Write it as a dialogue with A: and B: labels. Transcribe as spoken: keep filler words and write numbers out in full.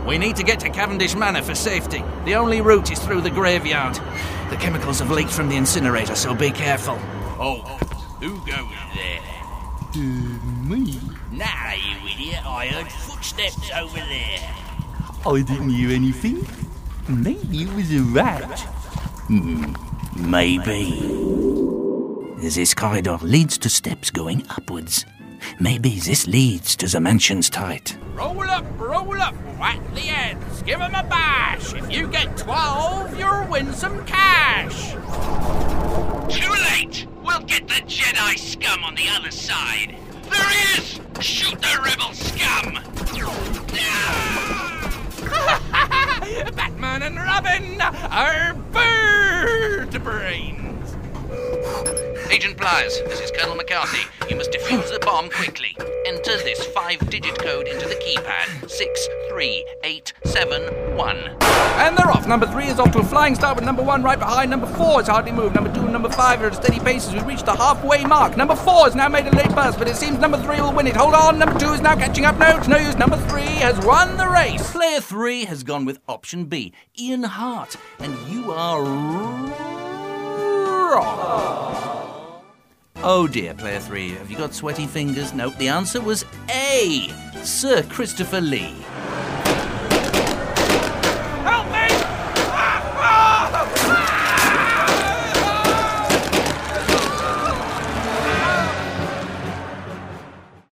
A: We need to get to Cavendish Manor for safety. The only route is through the graveyard. The chemicals have leaked from the incinerator, so be careful.
B: Oh, who goes there?
C: Uh, me?
B: Nah, you idiot. I heard footsteps over there.
C: I didn't hear anything. Maybe it was a rat.
A: Hmm, maybe. This corridor leads to steps going upwards. Maybe this leads to the mansion's turret.
B: Roll up, roll up, whack the heads, give 'em a bash. If you get twelve, you'll win some cash.
D: Too late! We'll get the Jedi scum on the other side. There he is! Shoot the rebel scum!
B: Batman and Robin are bird brains.
E: Agent Pliers, this is Colonel McCarthy. You must defuse the bomb quickly. Enter this five-digit code into the keypad. six three eight seven one.
A: And they're off. Number three is off to a flying start with number one right behind. Number four has hardly moved. Number two and number five are at a steady pace as we reach the halfway mark. Number four has now made a late burst, but it seems number three will win it. Hold on. Number two is now catching up. No, it's no use. Number three has won the race. Player three has gone with option B, Ian Hart. And you are wrong. Oh dear, player three. Have you got sweaty fingers? Nope. The answer was A, Sir Christopher Lee.